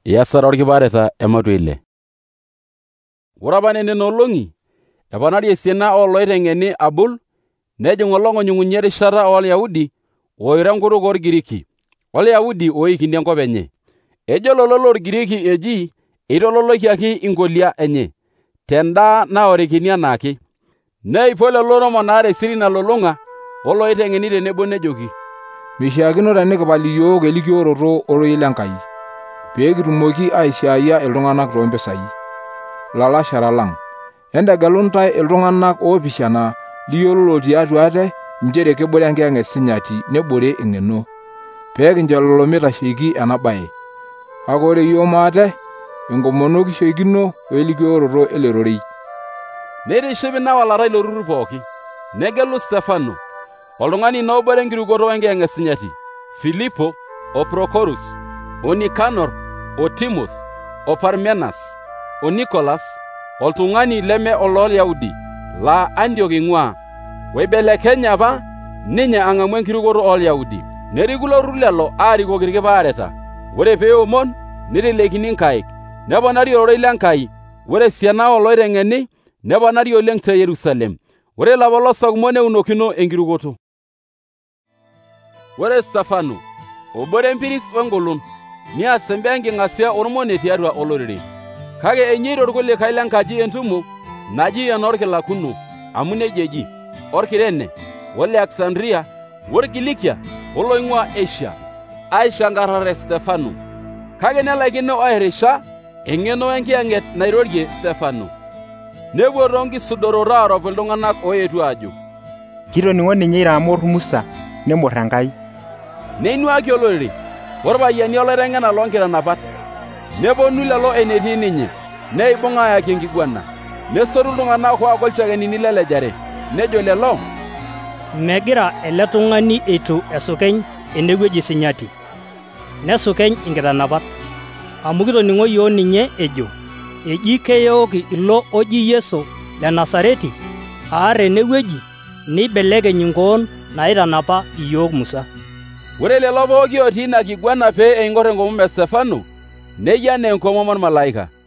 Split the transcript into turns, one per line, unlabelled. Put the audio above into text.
Iyasata orkipareta ematua ile. Ore apa nena olong'i eponari esiana ooloiteng'eni abul, nejing olong'onying'unye erishata olyahudi oiro enkutuk orgiriki, olyahudi oikini enkop enye. Ejo lelo lorgiriki eji eitololokiaki inkolia enye tendaa naorikini anaake. Neipo lelo Roma naar esiri nalulung'a oloiteng'eni tenebo nejoki,
"Mishaakino tenikipal iyiok elikioroto oroi lenkai, pee kitumoki aisiaia iltung'anak toompisai. Lalashara lang, entegelu ntae iltung'anak oopishana liyiololo tiatua ate nchere kebore enkiyang'et esinyati nebore eng'eno, pee kincho lelo mitasheiki ena baye. Kake ore iyiok maate, enkomono kishoikino welikioroto ele rorei."
Neitiship ina walarai ilo turrur pooki, negelu Stefano, oltung'ani ina obore enkirukoto wenkiyang'et sinyati, Filipo, o Prokorus, o Nikanor, o Timos, o Parmenas, o Nikolas, oltung'ani leme oloolyahudi laa Antioki ing'ua, oibelekenye apa ninye ang'amu enkirukoto oolyahudi. Neriku ilo turrur lelo aarikoki irkipaareta. Ore pee eomon neitelekini nkaik, neponari ororei lenkai. Ore esiana ooloiteng'eni neponari oleng te Yerusalem. Ore ilapolosak kumok neunokino enkirukoto. Ore Stefano, obore empiris wengolon, nias imbaa enking'asia ormone tiatua olorere. Kake enyeita irkulikae lenkaji entumo naji enorkilakuno, amu nejia eji, Orkirene, Oleaksandria, Orkilikia, oloing'ua Asia, aishankarrare Stefano. Kake nelaikino airisha eng'eno wenkiyang'et nairorie Stefano. Nepuo toonkisudorot aarop iltung'anak oetuo aajo,
"Kitoning'o ninye iramor Musa nemorr Enkai."
Neinuaki olorere, orpayiani oloiteng'ena loonkitanapat. Neponu lelo enetii ninye, neibung aayaki enkiguana. Nesotu iltung'anak oaku ilchakennini lelejare, nejo lelo,
"Megira ele tung'ani eitu esukeny enewueji sinyati, nesukeny inkitanapat. Amu kitoning'o yiok ninye ejo, eji keyooki ilo oji Yesu le Nasareti aar enewueji neibelekeny inkoon naitanapa iyiok Musa."
Ore lelo pooki otii ina kiguana pee eing'orr enkomom e Stefano, neyia enaa enkomom ormalaika.